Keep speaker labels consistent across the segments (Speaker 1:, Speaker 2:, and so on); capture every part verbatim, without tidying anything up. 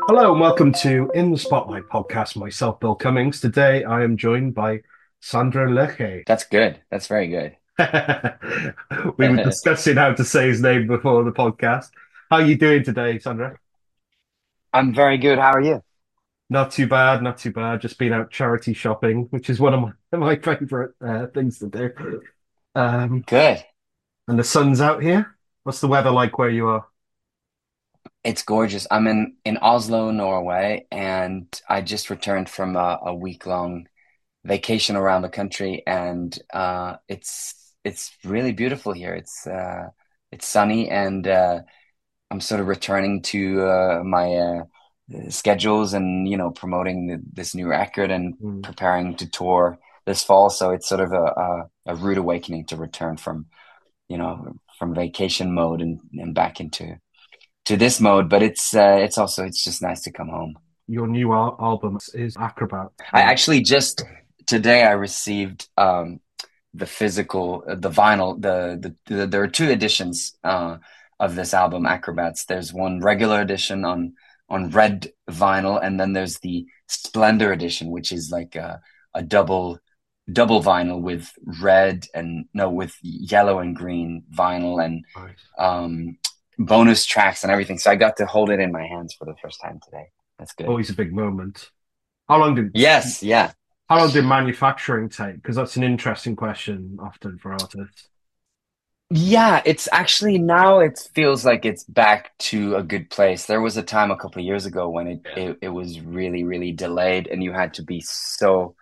Speaker 1: Hello and welcome to In the Spotlight podcast. Myself, Bill Cummings. Today I am joined by Sandra Leche.
Speaker 2: That's good. That's very good.
Speaker 1: We were discussing how to say his name before the podcast. How are you doing today, Sandra?
Speaker 2: I'm very good. How are you?
Speaker 1: Not too bad, not too bad. Just been out charity shopping, which is one of my, my favorite uh, things to do. Um,
Speaker 2: Good.
Speaker 1: and the sun's out here. What's the weather like where you are?
Speaker 2: It's gorgeous. I'm in in Oslo, Norway, and I just returned from a, a week long vacation around the country, and uh, it's it's really beautiful here. It's uh, it's sunny, and uh, I'm sort of returning to uh, my uh, schedules, and you know, promoting the, this new record and
Speaker 1: Hmm.
Speaker 2: preparing to tour this fall. So it's sort of a, a, a rude awakening to return from you know from vacation mode and and back into to this mode, but it's uh, it's also it's just nice to come home.
Speaker 1: Your new al album is Acrobat.
Speaker 2: I
Speaker 1: Uh,
Speaker 2: actually just today I received um, the physical, uh, the vinyl. The, the the there are two editions uh, of this album, Acrobats. There's one regular edition on on red vinyl, and then there's the Splendor edition, which is like a, a double double vinyl with red and no with yellow and green vinyl and
Speaker 1: nice.
Speaker 2: um, bonus tracks and everything. So I got to hold it in my hands for the first time today. That's good.
Speaker 1: Always a big moment. How long did
Speaker 2: Yes, yeah.
Speaker 1: How long did manufacturing take? Because that's an interesting question often for artists.
Speaker 2: Yeah, it's actually now it feels like it's back to a good place. There was a time a couple of years ago when it,
Speaker 1: Yeah.
Speaker 2: it, it was really, really delayed and you had to be so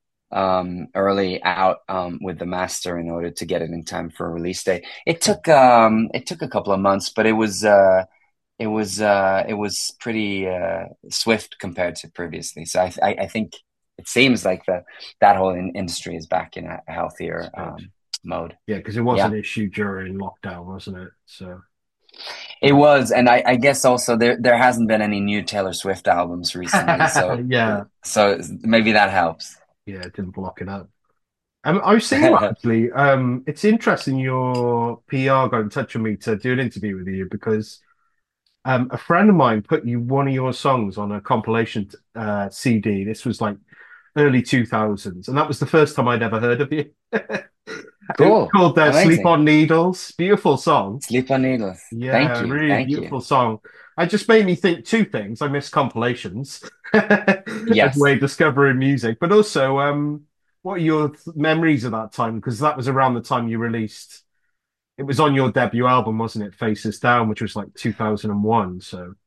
Speaker 2: um early out um with the master in order to get it in time for a release date. It took um it took a couple of months, but it was uh it was uh it was pretty uh swift compared to previously. So I I, I think it seems like the that whole in, industry is back in a
Speaker 1: It's
Speaker 2: healthier
Speaker 1: good.
Speaker 2: um mode.
Speaker 1: Yeah, because it was an
Speaker 2: Yeah.
Speaker 1: issue during lockdown, wasn't it? So,
Speaker 2: It was, and I, I guess also there there hasn't been any new Taylor Swift albums recently, so
Speaker 1: yeah,
Speaker 2: so maybe that helps.
Speaker 1: yeah, it didn't block it up. Um, I was seeing actually, um, it's interesting your P R got in touch with me to do an interview with you because um, a friend of mine put you one of your songs on a compilation uh, C D. This was like early two thousands, and that was the first time I'd ever heard of you. It was
Speaker 2: Cool,
Speaker 1: called uh, Sleep
Speaker 2: amazing.
Speaker 1: on Needles. Beautiful song.
Speaker 2: Sleep on Needles.
Speaker 1: Yeah,
Speaker 2: Thank you,
Speaker 1: really
Speaker 2: thank you.
Speaker 1: beautiful song. It just made me think two things. I miss compilations as a way
Speaker 2: Yes.
Speaker 1: of discovering music, but also, um, what are your th memories of that time? Because that was around the time you released. It was on your debut album, wasn't it? Faces Down, which was like two thousand one. So,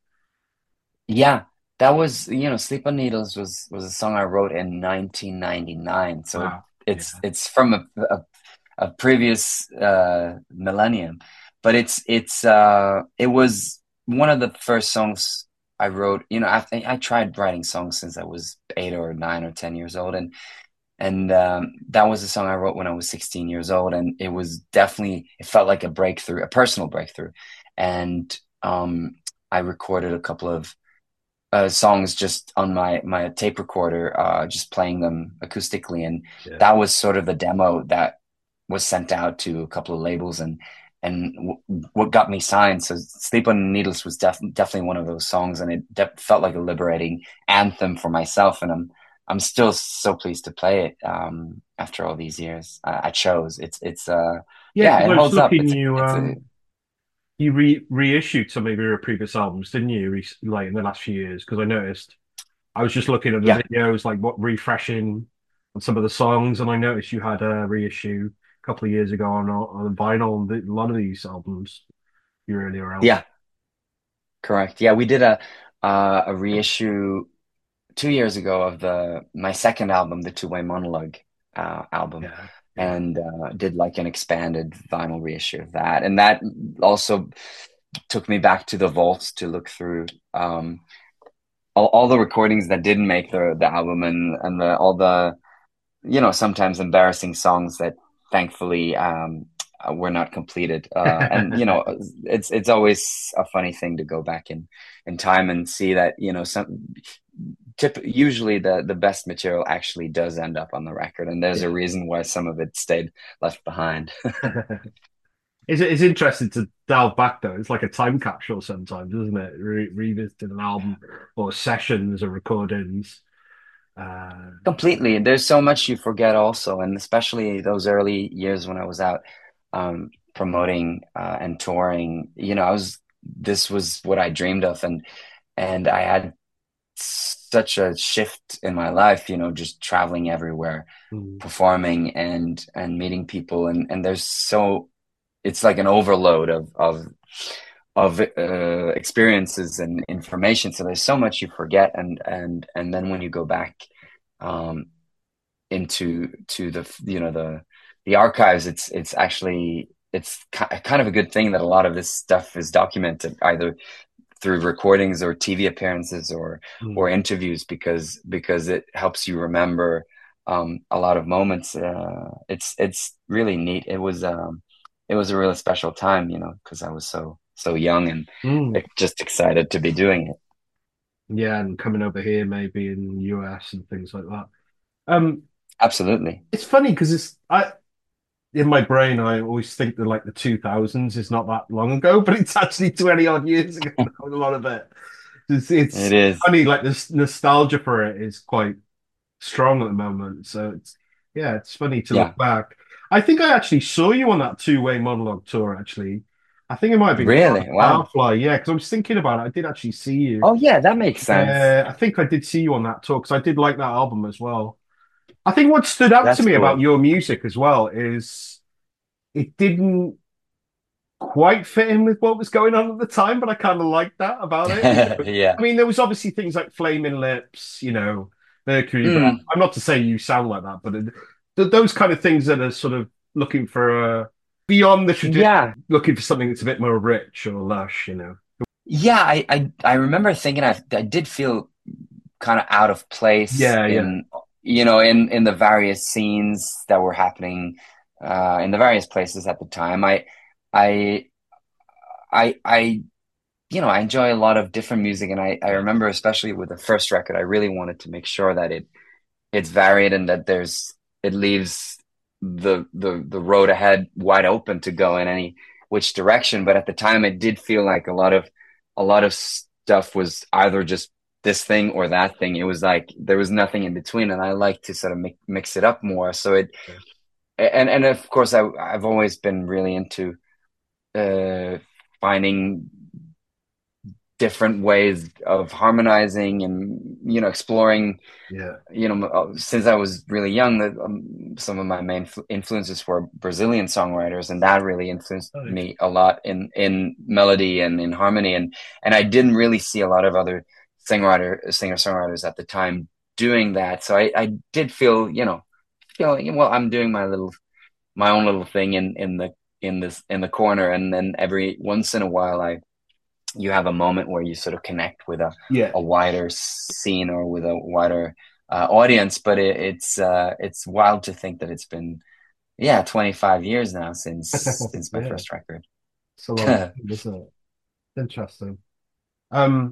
Speaker 2: Yeah, that was, you know, Sleep on Needles was was a song I wrote in nineteen ninety-nine. So it,
Speaker 1: wow.
Speaker 2: it's
Speaker 1: Yeah.
Speaker 2: it's from a, a, a previous uh millennium. But it's it's uh it was one of the first songs I wrote. You know, I I tried writing songs since I was eight or nine or ten years old, and and um that was a song I wrote when I was sixteen years old, and it was definitely it felt like a breakthrough, a personal breakthrough. And um I recorded a couple of uh, songs just on my my tape recorder, uh, just playing them acoustically, and
Speaker 1: Yeah.
Speaker 2: that was sort of the demo that was sent out to a couple of labels, and and w what got me signed. So "Sleep on Needles" was def definitely one of those songs, and it de felt like a liberating anthem for myself, and I'm I'm still so pleased to play it um, after all these years. I, I chose it's it's uh
Speaker 1: Yeah,
Speaker 2: yeah,
Speaker 1: because
Speaker 2: it
Speaker 1: I was
Speaker 2: holds up.
Speaker 1: looking
Speaker 2: It's a,
Speaker 1: you
Speaker 2: it's a
Speaker 1: um you re reissued some of your previous albums, didn't you? Re like in the last few years? Because I noticed I was just looking at the
Speaker 2: yeah.
Speaker 1: videos, like what refreshing on some of the songs, and I noticed you had a reissue a couple of years ago on on vinyl. And a lot of these albums, your earlier album.
Speaker 2: Yeah, correct. Yeah, we did a uh, a reissue two years ago of the my second album, the Two Way Monologue uh, album,
Speaker 1: Yeah, yeah,
Speaker 2: and uh, did like an expanded vinyl reissue of that, and that also took me back to the vaults to look through um, all, all the recordings that didn't make the the album, and and the all the you know sometimes embarrassing songs that thankfully um, uh, were not completed. Uh, and you know it's it's always a funny thing to go back in in time and see that you know some tip usually the the best material actually does end up on the record, and there's a
Speaker 1: yeah.
Speaker 2: reason why some of it stayed left behind.
Speaker 1: It's, it's interesting to delve back though. It's like a time capsule sometimes, isn't it? Re revisiting an album or sessions or recordings. Uh,
Speaker 2: Completely. There's so much you forget also, and especially those early years when I was out um, promoting uh, and touring. You know, I was this was what I dreamed of, and and I had such a shift in my life. You know, just traveling everywhere,
Speaker 1: mm,
Speaker 2: performing and and meeting people, and and there's so it's like an overload of of of uh, experiences and information. So there's so much you forget, and and and then when you go back. Um, into to the you know the the archives, it's it's actually it's kind of a good thing that a lot of this stuff is documented either through recordings or T V appearances or
Speaker 1: mm,
Speaker 2: or interviews, because because it helps you remember um, a lot of moments. Uh, it's it's really neat. It was um, it was a really special time, you know, because I was so so young and
Speaker 1: mm.
Speaker 2: just excited to be doing it.
Speaker 1: Yeah, and coming over here maybe in the U S and things like that. Um,
Speaker 2: Absolutely.
Speaker 1: it's funny because it's I in my brain I always think that like the two thousands is not that long ago, but it's actually twenty odd years ago now, a lot of it. It's,
Speaker 2: It
Speaker 1: it's
Speaker 2: is.
Speaker 1: funny, like this nostalgia for it is quite strong at the moment. So it's yeah, it's funny to look
Speaker 2: Yeah.
Speaker 1: back. I think I actually saw you on that two-way monologue tour, actually. I think it might have been
Speaker 2: Really? Wow.
Speaker 1: Powerfly, yeah, because I was thinking about it. I did actually see you.
Speaker 2: Oh yeah, that makes sense.
Speaker 1: Uh, I think I did see you on that tour because I did like that album as well. I think what stood out to
Speaker 2: That's
Speaker 1: me about
Speaker 2: cool.
Speaker 1: your music as well is it didn't quite fit in with what was going on at the time, but I kind of liked that about it. You know?
Speaker 2: Yeah.
Speaker 1: I mean, there was obviously things like Flaming Lips, you know, Mercury Rev.
Speaker 2: Mm,
Speaker 1: I'm not to say you sound like that, but it, th those kind of things that are sort of looking for uh, beyond the tradition,
Speaker 2: yeah.
Speaker 1: looking for something that's a bit more rich or lush, you know.
Speaker 2: Yeah, I, I I remember thinking I I did feel kind of out of place
Speaker 1: Yeah, yeah,
Speaker 2: in you know in in the various scenes that were happening uh in the various places at the time. I I I I you know, I enjoy a lot of different music, and I I remember especially with the first record, I really wanted to make sure that it it's varied and that there's it leaves the the the road ahead wide open to go in any which direction. But at the time, it did feel like a lot of a lot of stuff was either just this thing or that thing. It was like there was nothing in between, and I like to sort of mi mix it up more. So it and and of course I I've always been really into uh finding different ways of harmonizing and you know exploring
Speaker 1: yeah.
Speaker 2: you know, uh, since I was really young, that um, some of my main fl- influences were Brazilian songwriters, and that really influenced
Speaker 1: Right.
Speaker 2: me a lot in in melody and in harmony. And and I didn't really see a lot of other songwriter singer songwriters at the time doing that. So I I did feel you know feeling well, I'm doing my little my own little thing in in the in this in the corner, and then every once in a while I you have a moment where you sort of connect with a,
Speaker 1: Yeah.
Speaker 2: a wider scene or with a wider uh, audience. But it, it's uh, it's wild to think that it's been yeah twenty-five years now since since my
Speaker 1: Yeah.
Speaker 2: first record.
Speaker 1: It's a long time, isn't it? Interesting. Um,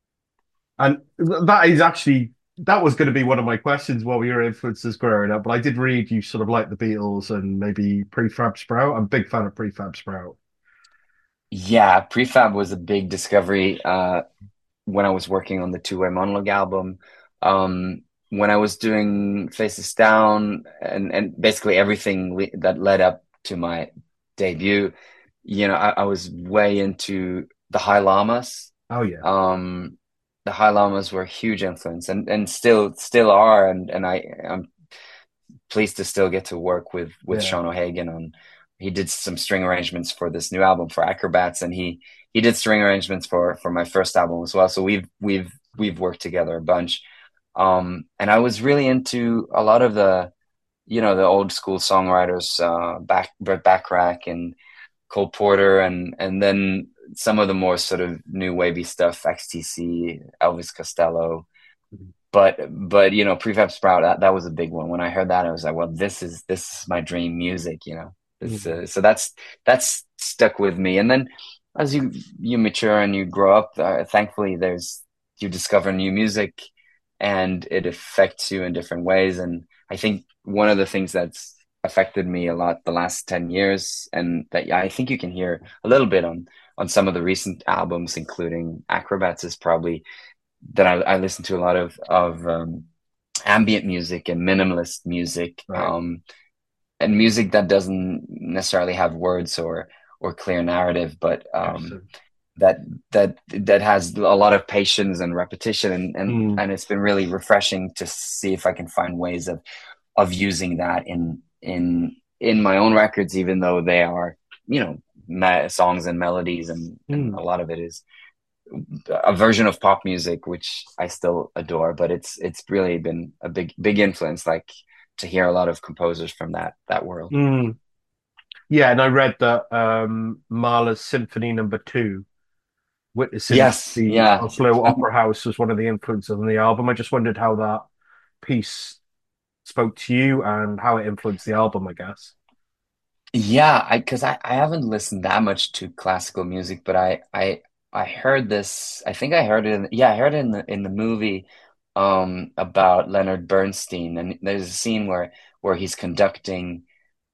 Speaker 1: and th- that is actually that was going to be one of my questions while we were influencers growing up, but I did read you sort of like the Beatles and maybe Prefab Sprout. I'm a big fan of Prefab Sprout.
Speaker 2: Yeah, Prefab was a big discovery uh, when I was working on the Two Way Monologue album. Um, when I was doing Faces Down and and basically everything le that led up to my debut, you know, I, I was way into the High Llamas.
Speaker 1: Oh yeah,
Speaker 2: Um, the High Llamas were a huge influence and and still still are, and and I I'm pleased to still get to work with with
Speaker 1: yeah.
Speaker 2: Sean O'Hagan on. He did some string arrangements for this new album for Acrobats, and he he did string arrangements for for my first album as well. So we've we've we've worked together a bunch. Um, and I was really into a lot of the you know the old school songwriters, uh, back Brett Bacharach and Cole Porter, and and then some of the more sort of new wavy stuff, X T C, Elvis Costello, but but you know Prefab Sprout, that, that was a big one. When I heard that, I was like, well, this is this is my dream music, you know. This
Speaker 1: Mhm.
Speaker 2: uh, so that's that's stuck with me. And then as you you mature and you grow up, uh, thankfully there's you discover new music, and it affects you in different ways. And I think one of the things that's affected me a lot the last ten years, and that yeah, I think you can hear a little bit on on some of the recent albums, including Acrobats is probably that I, I listen to a lot of of um, ambient music and minimalist music,
Speaker 1: Right.
Speaker 2: um, and music that doesn't necessarily have words or or clear narrative, but um,
Speaker 1: Interesting.
Speaker 2: that that that has a lot of patience and repetition, and and
Speaker 1: Mm,
Speaker 2: and it's been really refreshing to see if I can find ways of of using that in in in my own records, even though they are, you know, me- songs and melodies, and and a
Speaker 1: mm.
Speaker 2: lot of it is a version of pop music, which I still adore. But it's it's really been a big big influence, like to hear a lot of composers from that that world.
Speaker 1: Mm. Yeah, and I read that um, Mahler's Symphony Number Two, witnessing
Speaker 2: Yes,
Speaker 1: the
Speaker 2: yeah.
Speaker 1: Oslo Opera House, was one of the influences on the album. I just wondered how that piece spoke to you and how it influenced the album, I guess.
Speaker 2: Yeah, I because I, I haven't listened that much to classical music, but I I I heard this. I think I heard it in yeah, I heard it in the in the movie um about Leonard Bernstein, and there's a scene where where he's conducting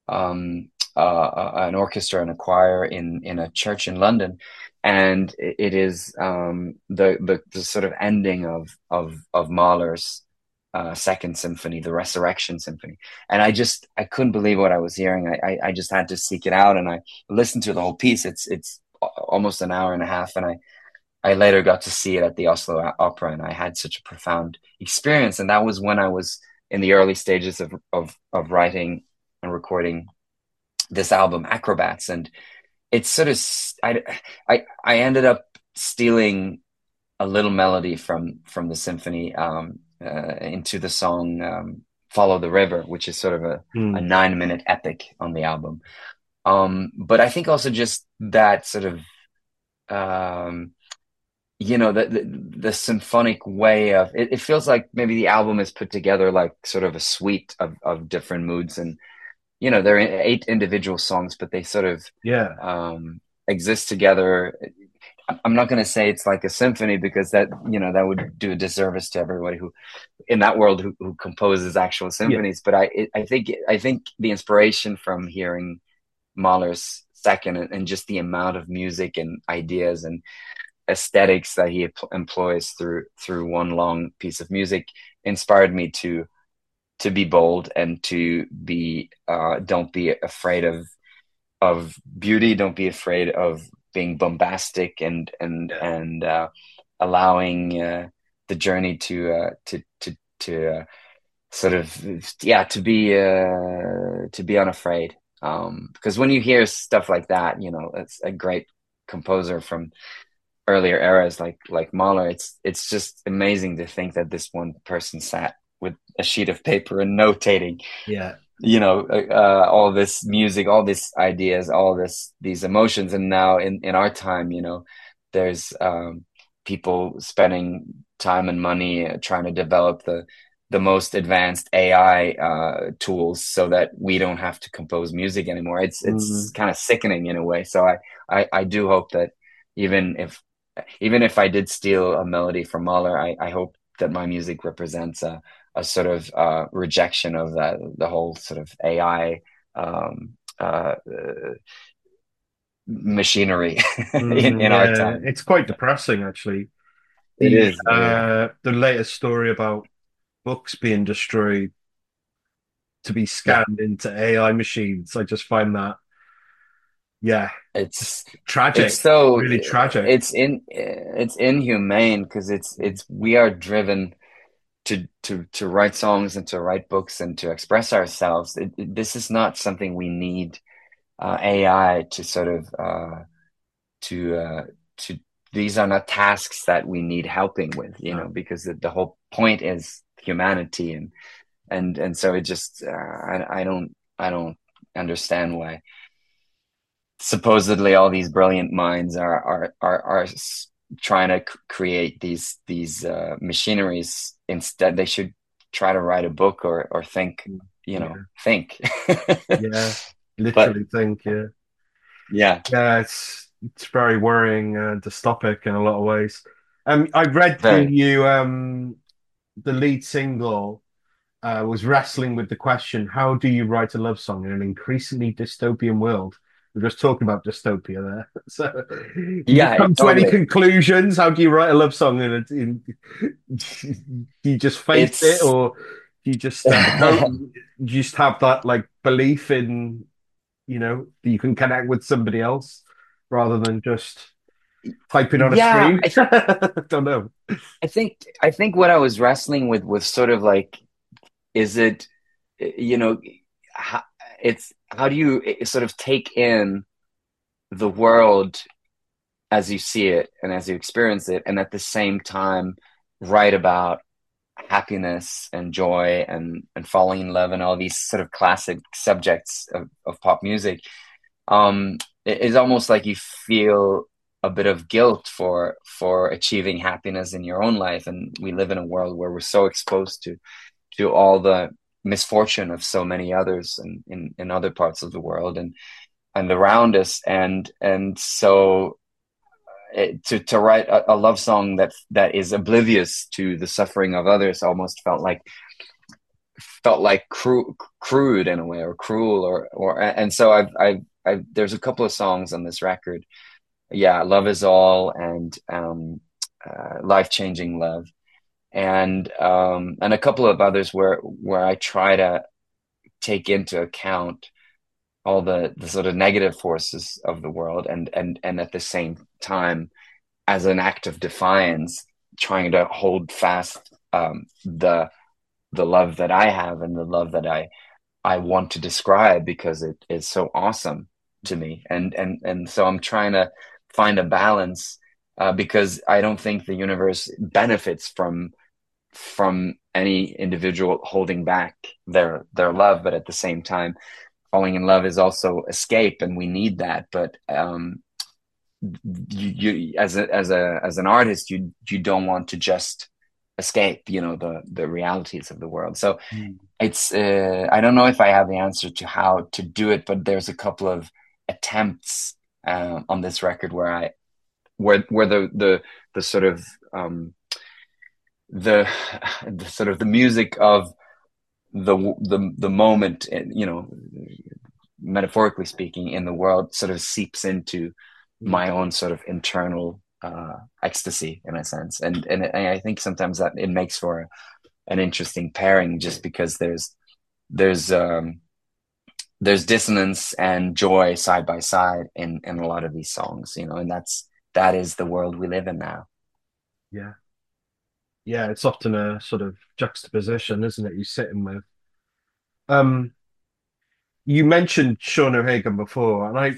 Speaker 2: um uh, uh, an orchestra and a choir in in a church in London, and it, it is um the, the the sort of ending of of of Mahler's uh, Second Symphony, the Resurrection Symphony, and I just I couldn't believe what I was hearing. I, I I just had to seek it out, and I listened to the whole piece. It's it's almost an hour and a half, and I I later got to see it at the Oslo Opera, and I had such a profound experience. And that was when I was in the early stages of of of writing and recording this album, Acrobats, and it's sort of I I I ended up stealing a little melody from from the symphony um, uh, into the song um, "Follow the River," which is sort of a a
Speaker 1: Mm,
Speaker 2: nine minute epic on the album. Um, but I think also just that sort of um, you know the, the the symphonic way of it, it feels like maybe the album is put together like sort of a suite of of different moods, and you know there are eight individual songs, but they sort of
Speaker 1: yeah.
Speaker 2: um exist together. I'm not going to say it's like a symphony because that you know that would do a disservice to everybody who in that world who, who composes actual
Speaker 1: Yeah.
Speaker 2: symphonies, but I it, I think I think the inspiration from hearing Mahler's second, and, and just the amount of music and ideas and aesthetics that he employs through through one long piece of music inspired me to to be bold and to be uh, don't be afraid of of beauty, don't be afraid of being bombastic, and and
Speaker 1: Yeah.
Speaker 2: and uh, allowing uh, the journey to uh, to to to uh, sort of yeah to be uh, to be unafraid, um, because when you hear stuff like that, you know it's a great composer from earlier eras like like Mahler. It's it's just amazing to think that this one person sat with a sheet of paper and notating,
Speaker 1: Yeah.
Speaker 2: you know, uh, uh, all this music, all these ideas, all this these emotions, and now in in our time, you know, there's um, people spending time and money uh, trying to develop the the most advanced A I uh, tools so that we don't have to compose music anymore. It's it's
Speaker 1: Mm,
Speaker 2: kind of sickening in a way. So I I, I do hope that even if even if I did steal a melody from Mahler, I, I hope that my music represents a, a sort of uh, rejection of that, the whole sort of A I um, uh, uh, machinery in,
Speaker 1: mm,
Speaker 2: in our
Speaker 1: yeah.
Speaker 2: time.
Speaker 1: It's quite depressing, actually.
Speaker 2: It
Speaker 1: The
Speaker 2: is. It is.
Speaker 1: uh the latest story about books being destroyed to be
Speaker 2: Yeah.
Speaker 1: scanned into A I machines. I just find that, yeah,
Speaker 2: It's
Speaker 1: just
Speaker 2: it's
Speaker 1: tragic,
Speaker 2: so
Speaker 1: really tragic.
Speaker 2: it's in it's inhumane because it's
Speaker 1: Mm,
Speaker 2: it's we are driven to to to write songs and to write books and to express ourselves. It, it- this is not something we need uh, A I to sort of uh, to uh, to these are not tasks that we need helping with, you know,
Speaker 1: no.
Speaker 2: because the, the whole point is humanity, and and and so it just uh, I I don't I don't understand why supposedly all these brilliant minds are are are are trying to c- create these these uh, machineries. Instead, they should try to write a book or or think,
Speaker 1: Mm,
Speaker 2: you know,
Speaker 1: yeah,
Speaker 2: think.
Speaker 1: yeah,
Speaker 2: But
Speaker 1: literally think, yeah.
Speaker 2: yeah,
Speaker 1: Yeah, it's it's very worrying and dystopic in a lot of ways. Um, I read the
Speaker 2: very.
Speaker 1: new um the lead single uh, was wrestling with the question, how do you write a love song in an increasingly dystopian world? We're just talking about dystopia there. So, did you
Speaker 2: Yeah,
Speaker 1: come to any
Speaker 2: totally.
Speaker 1: conclusions? How do you write a love song? In, a, in do you just face it,
Speaker 2: It's
Speaker 1: or do you just uh, go? Do you just have that like belief in, you know, that you can connect with somebody else rather than just typing on a
Speaker 2: yeah,
Speaker 1: screen?
Speaker 2: I
Speaker 1: Don't know.
Speaker 2: I think I think what I was wrestling with was sort of like, is it, you know, how, it's how do you eh, sort of take in the world as you see it and as you experience it, and at the same time write about happiness and joy and and falling in love and all these sort of classic subjects of, of pop music. Um, it- it's almost like you feel a bit of guilt for for achieving happiness in your own life, and we live in a world where we're so exposed to to all the misfortune of so many others in, in, in other parts of the world and and around us, and and so it, to to write a, a love song that that is oblivious to the suffering of others almost felt like felt like cru- crude in a way, or cruel, or or and so I've I've I've there's a couple of songs on this record. Yeah, Love Is All, and um uh, Life Changing Love, and um and a couple of others where where I try to take into account all the the sort of negative forces of the world, and and and at the same time, as an act of defiance, trying to hold fast um the the love that I have, and the love that I I want to describe, because it is so awesome to me. And and and so I'm trying to find a balance, uh, because I don't think the universe benefits from from any individual holding back their their love, but at the same time, falling in love is also escape, and we need that. But um, you, you as a as a as an artist, you you don't want to just escape, you know, the the realities of the world. So
Speaker 1: Mm.
Speaker 2: it's uh, I don't know if I have the answer to how to do it, but there's a couple of attempts uh, on this record where I where where the the the sort of um, the the sort of the music of the the the moment, you know, metaphorically speaking, in the world sort of seeps into
Speaker 1: Mm.
Speaker 2: my own sort of internal uh, ecstasy, in a sense, and and I think sometimes that it makes for an interesting pairing, just because there's there's um there's dissonance and joy side by side in in a lot of these songs, you know, and that's that is the world we live in now.
Speaker 1: Yeah. Yeah, it's often a sort of juxtaposition, isn't it? You're sitting with. Um, you mentioned Sean O'Hagan before, and I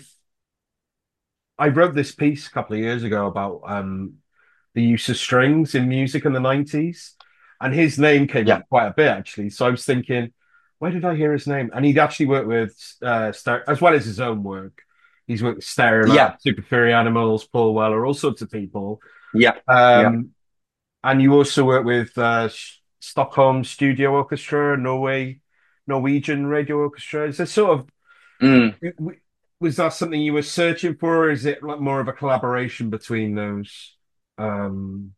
Speaker 1: I wrote this piece a couple of years ago about um the use of strings in music in the nineties, and his name came
Speaker 2: Yeah,
Speaker 1: up quite a bit actually. So I was thinking, where did I hear his name? And he'd actually worked with uh Star as well as his own work. He's worked with
Speaker 2: yeah,
Speaker 1: Stereolab, Super Furry Animals, Paul Weller, all sorts of people.
Speaker 2: yeah, yeah.
Speaker 1: Um, and you also work with uh, Stockholm Studio Orchestra, Norway, Norwegian Radio Orchestra. Is this sort
Speaker 2: Mm.
Speaker 1: of was that something you were searching for, or is it like more of a collaboration between those um,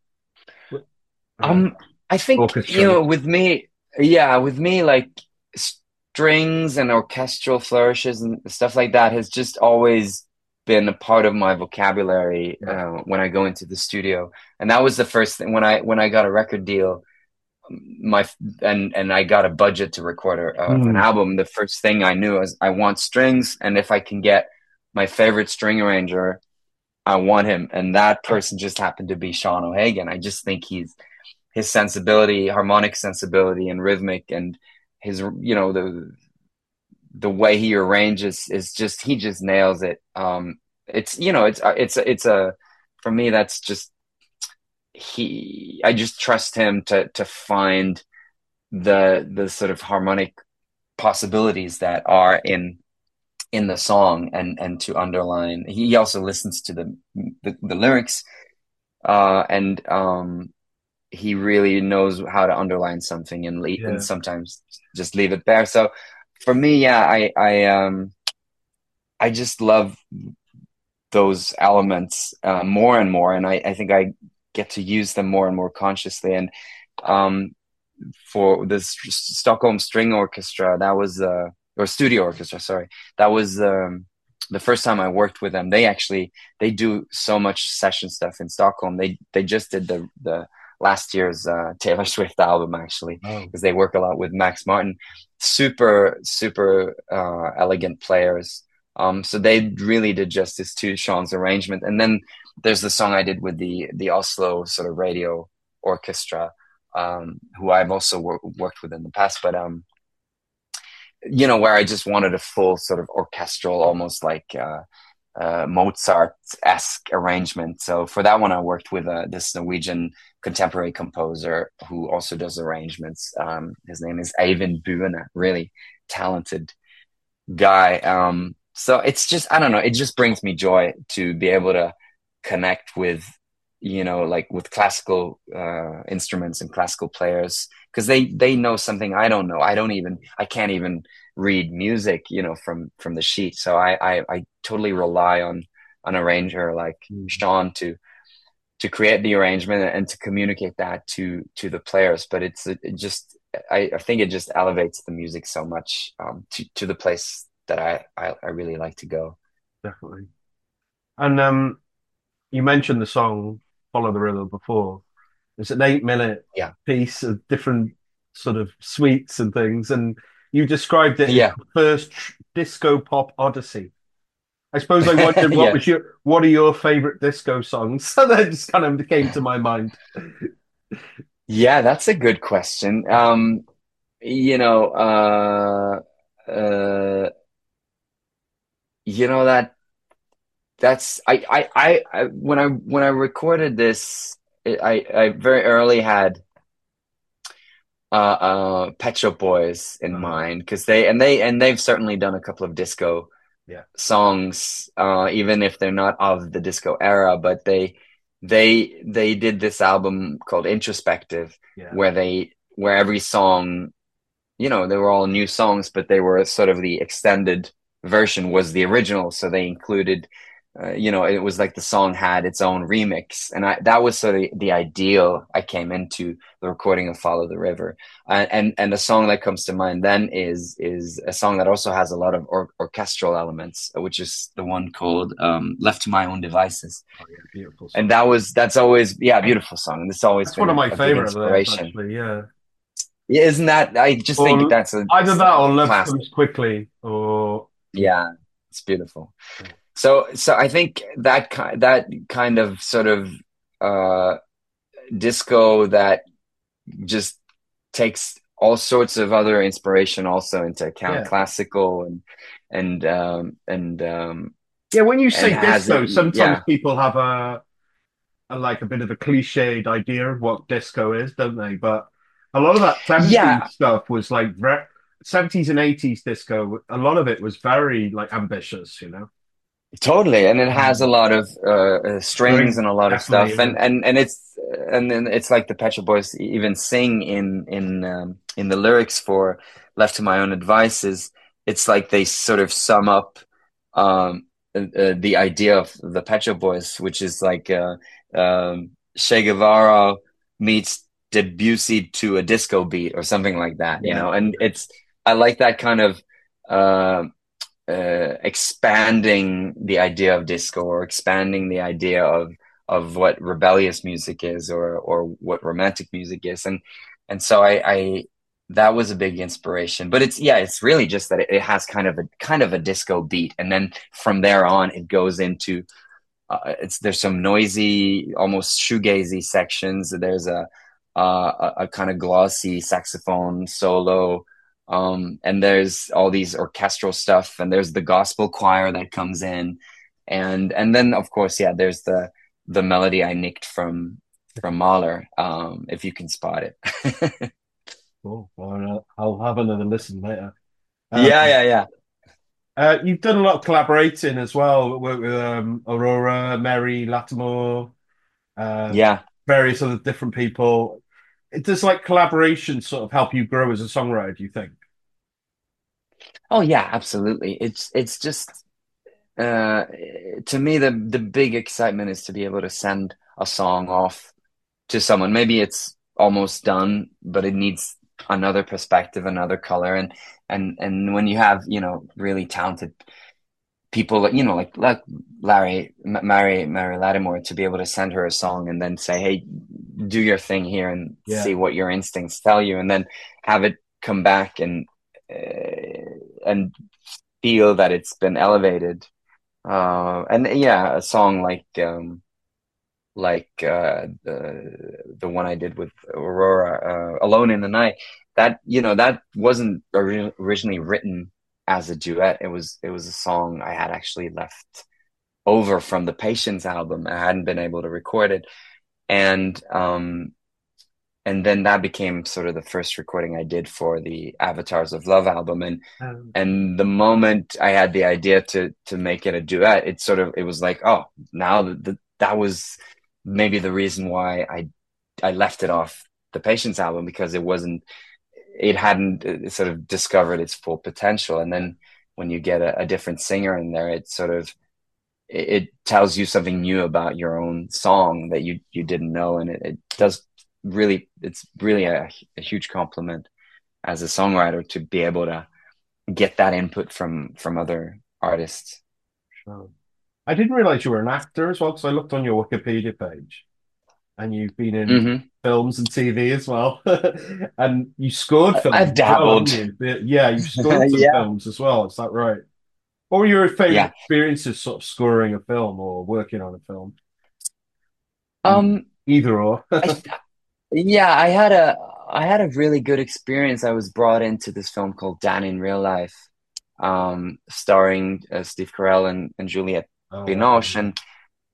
Speaker 1: uh,
Speaker 2: Um, I think, you
Speaker 1: orchestras?
Speaker 2: know, with me, yeah, with me, like strings and orchestral flourishes and stuff like that has just always been a part of my vocabulary
Speaker 1: Yeah.
Speaker 2: uh, when I go into the studio. And that was the first thing when I when I got a record deal, my and and I got a budget to record a, uh, an
Speaker 1: Mm,
Speaker 2: album. The first thing I knew is I want strings, and if I can get my favorite string arranger, I want him. And that person just happened to be Sean O'Hagan. I just think he's his sensibility, harmonic sensibility, and rhythmic, and his, you know, the the way he arranges is just he just nails it. Um, it's you know it's it's it's a for me that's just he. I just trust him to to find the the sort of harmonic possibilities that are in in the song, and and to underline. He also listens to the the, the lyrics, uh, and um, he really knows how to underline something and le- and
Speaker 1: yeah.
Speaker 2: sometimes just leave it there. So for me, yeah, I I um I just love those elements uh, more and more, and I I think I get to use them more and more consciously. And um for this Stockholm String Orchestra. That was uh, or studio orchestra. Sorry, that was um, the first time I worked with them. They actually they do so much session stuff in Stockholm. They they just did the the last year's uh, Taylor Swift album actually
Speaker 1: Oh,
Speaker 2: because they work a lot with Max Martin. Super super uh, elegant players. Um, so they really did justice to Sean's arrangement. And then there's the song I did with the the Oslo sort of radio orchestra, um, who I've also wor- worked with in the past. But um, you know, where I just wanted a full sort of orchestral, almost like uh, uh, Mozart-esque arrangement. So for that one, I worked with uh, this Norwegian contemporary composer who also does arrangements. Um, his name is Eivind Buene, really talented guy. Um, so it's just, I don't know, it just brings me joy to be able to connect with, you know, like with classical uh, instruments and classical players because they they know something I don't know. I don't even I can't even read music, you know, from from the sheet. So I I, I totally rely on an arranger like
Speaker 1: mm,
Speaker 2: Sean to to create the arrangement and to communicate that to to the players. But it's it just I, I think it just elevates the music so much um, to to the place that I, I I really like to go.
Speaker 1: definitely. And um, you mentioned the song "Follow the River" before. It's an eight-minute
Speaker 2: Yeah,
Speaker 1: piece of different sort of suites and things, and you described it as
Speaker 2: yeah,
Speaker 1: the first tr- disco pop odyssey. I suppose I wondered what
Speaker 2: yeah,
Speaker 1: was your what are your favorite disco songs? So that just kind of came to my mind.
Speaker 2: yeah. That's a good question. Um, you know, uh, uh, you know that that's I, I I I when I when I recorded this, I I very early had uh, uh, Pet Shop Boys in
Speaker 1: Uh,
Speaker 2: mind because they and they and they've certainly done a couple of disco
Speaker 1: yeah,
Speaker 2: songs, uh, even if they're not of the disco era, but they they they did this album called Introspective,
Speaker 1: yeah,
Speaker 2: where they where every song, you know, they were all new songs, but they were sort of the extended version was the original, so they included uh, you know, it was like the song had its own remix, and I that was sort of the ideal I came into the recording of Follow the River. And and, and the song that comes to mind then is is a song that also has a lot of or- orchestral elements, which is the one called um, Left to My Own Devices.
Speaker 1: oh yeah, beautiful
Speaker 2: And
Speaker 1: song.
Speaker 2: that was that's always yeah, a beautiful song, and it's always
Speaker 1: That's one
Speaker 2: been
Speaker 1: of
Speaker 2: a,
Speaker 1: my
Speaker 2: a big
Speaker 1: favorite of theirs,
Speaker 2: inspiration.
Speaker 1: actually. Yeah,
Speaker 2: Yeah, isn't that? I just think
Speaker 1: or
Speaker 2: that's a,
Speaker 1: either that
Speaker 2: a
Speaker 1: or "Love
Speaker 2: classic.
Speaker 1: Comes Quickly," or
Speaker 2: Yeah, it's beautiful. So, so I think that kind that kind of sort of uh, disco that just takes all sorts of other inspiration also into account,
Speaker 1: yeah,
Speaker 2: classical and and um, and um,
Speaker 1: yeah. When you
Speaker 2: and
Speaker 1: say
Speaker 2: has it.
Speaker 1: disco, sometimes
Speaker 2: Yeah,
Speaker 1: people have a a, like a bit of a cliched idea of what disco is, don't they? But a lot of that
Speaker 2: yeah,
Speaker 1: seventies stuff was like very, seventies and eighties disco. A lot of it was very like ambitious, you know.
Speaker 2: totally. And it has a
Speaker 1: Um,
Speaker 2: lot of uh, uh, strings
Speaker 1: String,
Speaker 2: and a lot of
Speaker 1: definitely.
Speaker 2: stuff,
Speaker 1: Yeah.
Speaker 2: and and and it's and then it's like the Pet Shop Boys even sing in in um, in the lyrics for "Left to My Own Advices." It's like they sort of sum up um, uh, uh, the idea of the Pet Shop Boys, which is like uh, um, Che Guevara meets Debussy to a disco beat or something like that, you
Speaker 1: Yeah,
Speaker 2: know. And
Speaker 1: yeah.
Speaker 2: it's I like that kind of uh, uh, expanding the idea of disco or expanding the idea of of what rebellious music is or or what romantic music is, and and so I, I that was a big inspiration. But it's yeah, it's really just that it, it has kind of a kind of a disco beat, and then from there on it goes into uh, it's there's some noisy, almost shoegazy sections. There's a uh, a, a kind of glossy saxophone solo, um, and there's all these orchestral stuff, and there's the gospel choir that comes in, and and then of course, yeah, there's the the melody I nicked from from Mahler, um, if you can spot it.
Speaker 1: Cool. Well, uh, I'll have another listen later. Um,
Speaker 2: Yeah, yeah, yeah,
Speaker 1: uh, you've done a lot of collaborating as well. Work with um, Aurora, Mary Latimore, uh,
Speaker 2: yeah.
Speaker 1: various other different people. It does like collaboration sort of help you grow as a songwriter, do you think?
Speaker 2: Oh yeah, absolutely. It's it's just uh, to me the the big excitement is to be able to send a song off to someone. Maybe it's almost done, but it needs another perspective, another color, and and and when you have, you know, really talented people, you know, like like Larry, Mary, Mary Lattimore, to be able to send her a song and then say, "Hey, do your thing here and
Speaker 1: Yeah.
Speaker 2: see what your instincts tell you," and then have it come back and uh, and feel that it's been elevated. Uh, and yeah, a song like um, like uh, the the one I did with Aurora, uh, "Alone in the Night," that, you know, that wasn't ori originally written as a duet. It was it was a song I had actually left over from the Patience album. I hadn't been able to record it, and um, and then that became sort of the first recording I did for the Avatars of Love album. And
Speaker 1: Um,
Speaker 2: and the moment I had the idea to to make it a duet, it sort of it was like, oh, now the, the, that was maybe the reason why I I left it off the Patience album, because it wasn't it hadn't uh, sort of discovered its full potential. And then when you get a, a different singer in there, it sort of it, it tells you something new about your own song that you you didn't know, and it, it does really it's really a, a huge compliment as a songwriter to be able to get that input from from other artists.
Speaker 1: sure. I didn't realize you were an actor as well, because I looked on your Wikipedia page and you've been in
Speaker 2: Hmm.
Speaker 1: films and T V as well. And you scored films
Speaker 2: I've
Speaker 1: as well, haven't
Speaker 2: dabbled.
Speaker 1: you? Yeah, you've scored some
Speaker 2: Yeah,
Speaker 1: films as well. Is that right? What were your favorite
Speaker 2: yeah.
Speaker 1: experiences sort of scoring a film or working on a film? E-
Speaker 2: Um,
Speaker 1: Either or.
Speaker 2: I yeah, I had a I had a really good experience. I was brought into this film called Dan in Real Life, um, starring uh, Steve Carell and, and Juliette
Speaker 1: Oh, wow.
Speaker 2: Binoche, and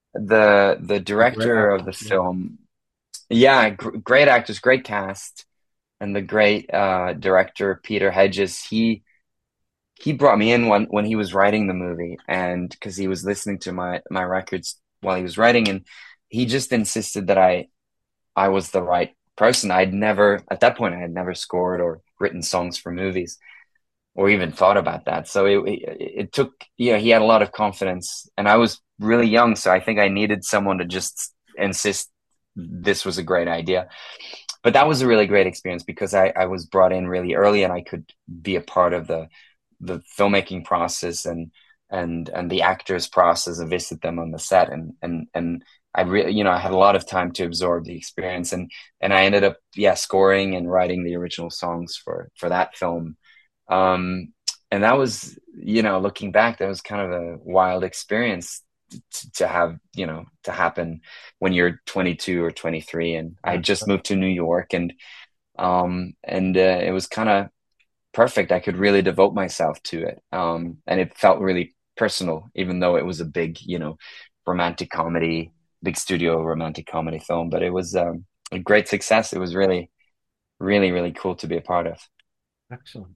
Speaker 2: the the
Speaker 1: A great
Speaker 2: director of the
Speaker 1: actors, yeah.
Speaker 2: film. Yeah, gr great actors, great cast, and the great uh, director Peter Hedges. He he brought me in when when he was writing the movie, and because he was listening to my my records while he was writing, and he just insisted that I I was the right person. I'd never, at that point, I had never scored or written songs for movies or even thought about that. So it, it, it took, yeah, he had a lot of confidence, and I was really young. So I think I needed someone to just insist this was a great idea. But that was a really great experience because I, I was brought in really early, and I could be a part of the, the filmmaking process and, and, and the actors process and visit them on the set. And, and, and I really, you know, I had a lot of time to absorb the experience, and, and I ended up, yeah, scoring and writing the original songs for, for that film. Um, and that was, you know, looking back, that was kind of a wild experience to, to have, you know, to happen when you're twenty-two or twenty-three. And I
Speaker 1: Yeah.
Speaker 2: just moved to New York, and, um, and, uh, it was kind of perfect. I could really devote myself to it. Um, and it felt really personal, even though it was a big, you know, romantic comedy, big studio romantic comedy film, but it was, um, a great success. It was really, really, really cool to be a part of.
Speaker 1: Excellent.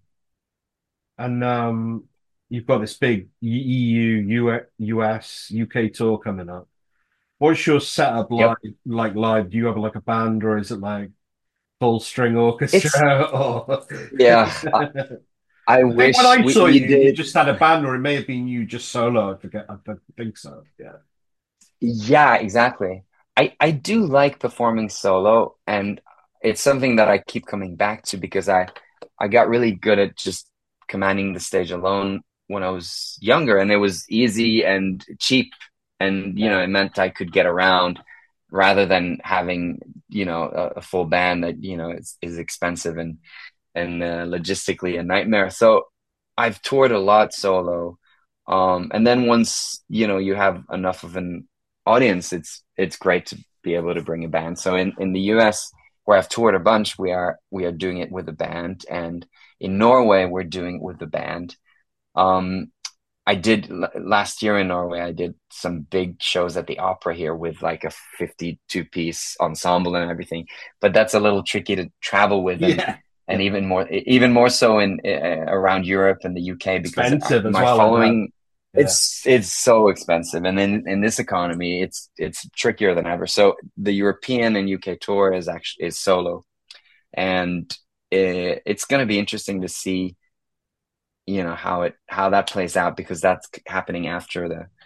Speaker 1: And um, you've got this big E U, U S, U K tour coming up. What's your setup like,
Speaker 2: Yep.
Speaker 1: like live? Do you have like a band or is it like full string
Speaker 2: It's,
Speaker 1: orchestra? Or
Speaker 2: yeah, I, I
Speaker 1: I think when
Speaker 2: wish
Speaker 1: I
Speaker 2: we,
Speaker 1: saw
Speaker 2: we
Speaker 1: you, you
Speaker 2: did.
Speaker 1: just had a band, or it may have been you just solo. I forget. I don't think so. Yeah.
Speaker 2: Yeah, exactly. I, I do like performing solo, and it's something that I keep coming back to because I, I got really good at just commanding the stage alone when I was younger, and it was easy and cheap, and you know,
Speaker 1: Yeah.
Speaker 2: it meant I could get around rather than having, you know, a, a full band that, you know, is, is expensive and and uh, logistically a nightmare. So I've toured a lot solo. Um, and then once, you know, you have enough of an audience, it's it's great to be able to bring a band. So in, in the U S, where I've toured a bunch, we are we are doing it with a band, and in Norway we're doing it with a band. Um, I did last year in Norway. I did some big shows at the opera here with like a fifty-two piece ensemble and everything. But that's a little tricky to travel with, and
Speaker 1: Yeah.
Speaker 2: and
Speaker 1: Yeah.
Speaker 2: even more even more so in uh, around Europe and the U K, because I,
Speaker 1: Expensive as
Speaker 2: my
Speaker 1: well, I bet.
Speaker 2: following,
Speaker 1: Yeah.
Speaker 2: it's it's so expensive, and in in this economy, it's it's trickier than ever. So the European and U K tour is actually is solo, and it, it's going to be interesting to see, you know, how it how that plays out, because that's happening after the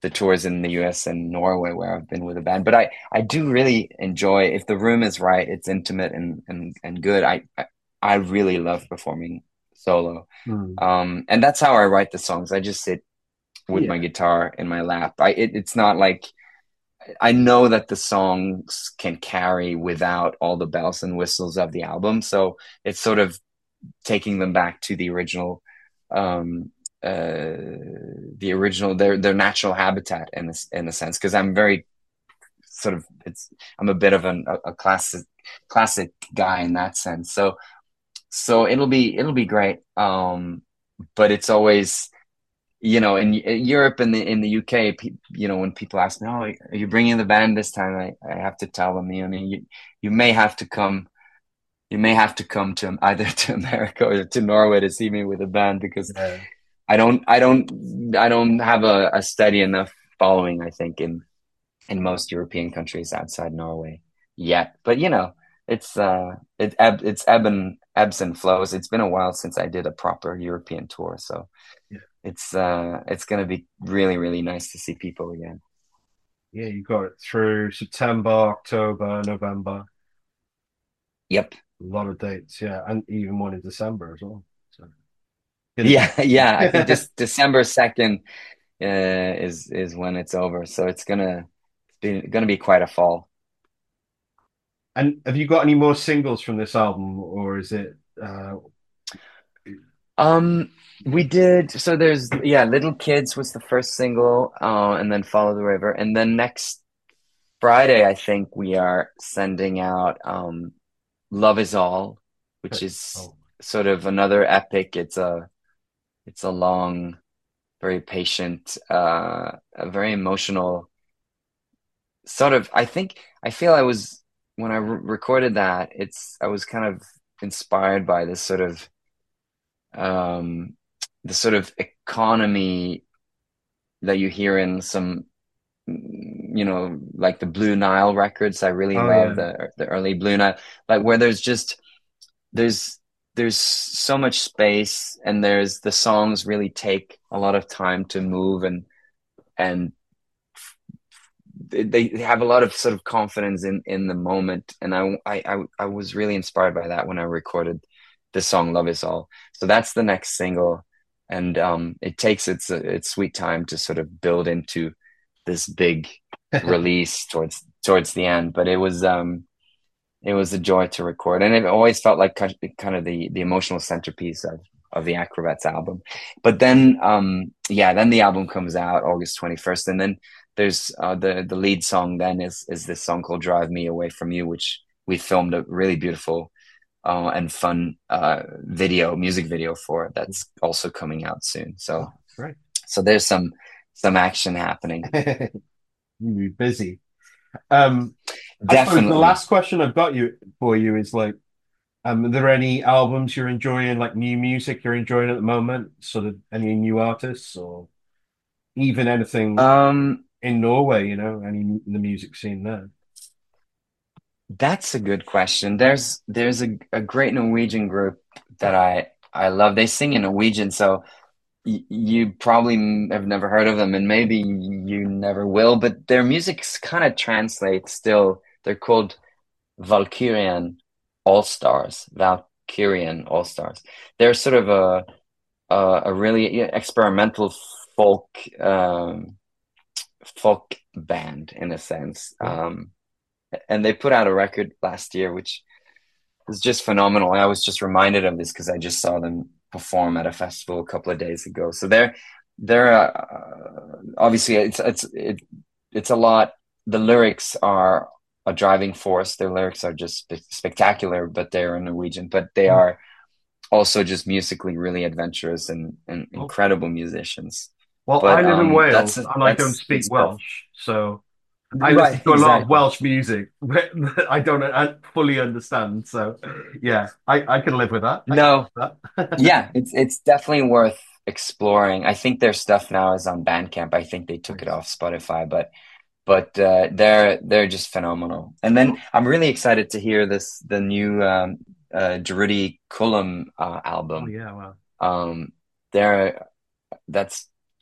Speaker 2: the tours in the U S and Norway where I've been with a band. But I I do really enjoy, if the room is right, it's intimate and and and good. I I, I really love performing solo.
Speaker 1: Hmm.
Speaker 2: Um, and that's how I write the songs. I just sit with my
Speaker 1: Yeah.
Speaker 2: guitar in my lap. I it, it's not like, I know that the songs can carry without all the bells and whistles of the album. So it's sort of taking them back to the original, um, uh, the original, their their natural habitat in this in a sense. Because I'm very sort of, it's I'm a bit of an, a, a classic classic guy in that sense. So so it'll be it'll be great. Um, but it's always, you know, in, in Europe and in the in the U K, pe you know, when people ask me, "Oh, are you bringing the band this time?" I, I have to tell them, you know, you you may have to come, you may have to come to either to America or to Norway to see me with a band, because
Speaker 1: Yeah.
Speaker 2: I don't, I don't, I don't have a, a steady enough following, I think, in in most European countries outside Norway yet. But you know, it's uh, it ebb, it's ebb and ebbs and flows. It's been a while since I did a proper European tour, so
Speaker 1: Yeah.
Speaker 2: it's uh it's gonna be really, really nice to see people again.
Speaker 1: Yeah, you got it through September, October, November.
Speaker 2: Yep.
Speaker 1: A lot of dates, yeah, and even one in December as well. So gonna be
Speaker 2: Yeah, yeah. I think just December second uh, is is when it's over. So it's gonna be gonna be quite a fall.
Speaker 1: And have you got any more singles from this album, or is it uh
Speaker 2: Um, we did, so there's, yeah, Little Kids was the first single, uh, and then Follow the River. And then next Friday, I think we are sending out um Love Is All, which is
Speaker 1: oh,
Speaker 2: sort of another epic. It's a it's a long, very patient, uh, a very emotional sort of. I think I feel I was, when I re recorded that, it's I was kind of inspired by this sort of um the sort of economy that you hear in some, you know, like the Blue Nile records. I really
Speaker 1: oh
Speaker 2: love
Speaker 1: yeah.
Speaker 2: the the early Blue Nile, like where there's just there's there's so much space, and there's the songs really take a lot of time to move, and and they have a lot of sort of confidence in in the moment. And I I I was really inspired by that when I recorded the song Love Is All. So that's the next single, and um it takes its its sweet time to sort of build into this big release towards towards the end. But it was um it was a joy to record, and it always felt like kind of the the emotional centerpiece of of the Acrobats album. But then, um, yeah, then the album comes out August twenty-first, and then there's uh, the the lead song. Then is is this song called "Drive Me Away from You," which we filmed a really beautiful uh, and fun uh, video, music video for. That's also coming out soon. So
Speaker 1: Oh, great.
Speaker 2: so there's some some action happening.
Speaker 1: You'll be busy. Um, I suppose the
Speaker 2: Definitely.
Speaker 1: last question I've got you for you is like, um, are there any albums you're enjoying, like new music you're enjoying at the moment? Sort of any new artists, or even anything
Speaker 2: Um,
Speaker 1: in Norway, you know, any in the music scene there?
Speaker 2: That's a good question. There's there's a, a great Norwegian group that I I love. They sing in Norwegian, so y you probably m- have never heard of them, and maybe you never will. But their music kind of translates still. They're called Valkyrian All Stars. Valkyrian All Stars. They're sort of a a, a really, yeah, experimental folk um, folk band in a sense.
Speaker 1: Yeah.
Speaker 2: Um, and they put out a record last year, which is just phenomenal. I was just reminded of this because I just saw them perform at a festival a couple of days ago. So they're they're uh, obviously it's it's it, it's a lot. The lyrics are a driving force. Their lyrics are just spe spectacular, but they're in Norwegian. But they
Speaker 1: Mm.
Speaker 2: are also just musically really adventurous and, and
Speaker 1: Oh.
Speaker 2: incredible musicians.
Speaker 1: Well, I
Speaker 2: But
Speaker 1: live in
Speaker 2: um, that's
Speaker 1: Wales and I don't
Speaker 2: that's
Speaker 1: speak
Speaker 2: good stuff.
Speaker 1: Welsh, so I listen
Speaker 2: Right,
Speaker 1: to a lot of
Speaker 2: exactly.
Speaker 1: Welsh music that I don't uh, fully understand. So, yeah, I, I can live with that. I can
Speaker 2: No,
Speaker 1: live with that.
Speaker 2: yeah, it's it's definitely worth exploring. I think their stuff now is on Bandcamp. I think they took it
Speaker 1: Nice.
Speaker 2: off Spotify, but but uh, they're they're just phenomenal. And then I'm really excited to hear this the new um, uh, Drudy Cullum uh,
Speaker 1: Oh
Speaker 2: album.
Speaker 1: yeah, well,
Speaker 2: Um, they're that's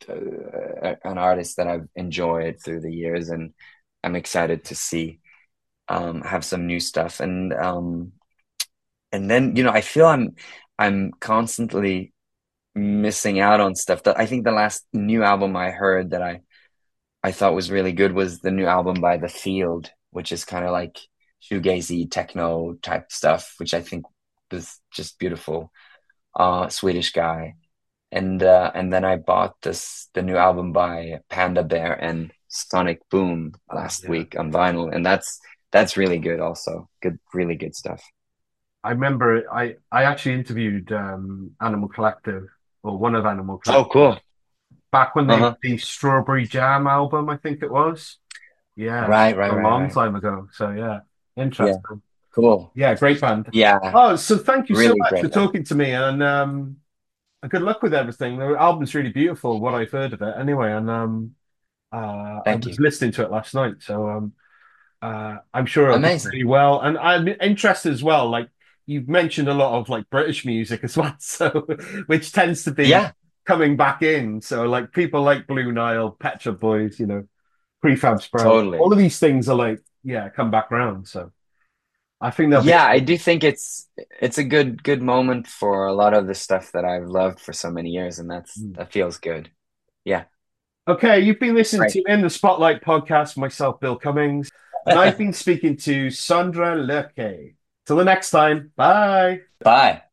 Speaker 2: uh, an artist that I've enjoyed through the years, and I'm excited to see um, have some new stuff. And um, and then you know I feel I'm I'm constantly missing out on stuff. That I think the last new album I heard that I I thought was really good was the new album by The Field, which is kind of like shoegazy techno type stuff, which I think was just beautiful. Uh, Swedish guy. And uh, and then I bought this the new album by Panda Bear and Sonic Boom
Speaker 1: Oh,
Speaker 2: last
Speaker 1: yeah.
Speaker 2: week on vinyl, and that's that's really good also. Good, really good stuff.
Speaker 1: I remember I I actually interviewed um Animal Collective, or one of Animal
Speaker 2: Oh,
Speaker 1: Collective,
Speaker 2: cool.
Speaker 1: back when they
Speaker 2: Uh-huh.
Speaker 1: the Strawberry Jam album, I think it was. Yeah,
Speaker 2: Right, right,
Speaker 1: a
Speaker 2: right,
Speaker 1: long
Speaker 2: right.
Speaker 1: time ago. So yeah,
Speaker 2: Yeah,
Speaker 1: interesting.
Speaker 2: cool.
Speaker 1: Yeah, great band.
Speaker 2: Yeah,
Speaker 1: Oh, so thank you so
Speaker 2: really
Speaker 1: much for
Speaker 2: great band.
Speaker 1: talking to me, and um good luck with everything. The album's really beautiful, what I've heard of it anyway, and um uh I
Speaker 2: Thank
Speaker 1: was
Speaker 2: you.
Speaker 1: listening to it last night, so um uh I'm sure it'll do
Speaker 2: Amazing.
Speaker 1: really well. And I'm interested as well, like you've mentioned a lot of like British music as well, so which tends to be
Speaker 2: Yeah,
Speaker 1: coming back in. So like people like Blue Nile, Pet Shop Boys, you know, Prefab Sprout, all
Speaker 2: totally.
Speaker 1: of these things are like, yeah, come back around. So I think they'll be
Speaker 2: Yeah, I do think it's it's a good good moment for a lot of the stuff that I've loved for so many years, and that's that feels good. Yeah,
Speaker 1: okay. You've been listening
Speaker 2: great.
Speaker 1: to In the Spotlight podcast, myself, Bill Cummings, and I've been speaking to Sandra Lerche. Till the next time, bye.
Speaker 2: Bye.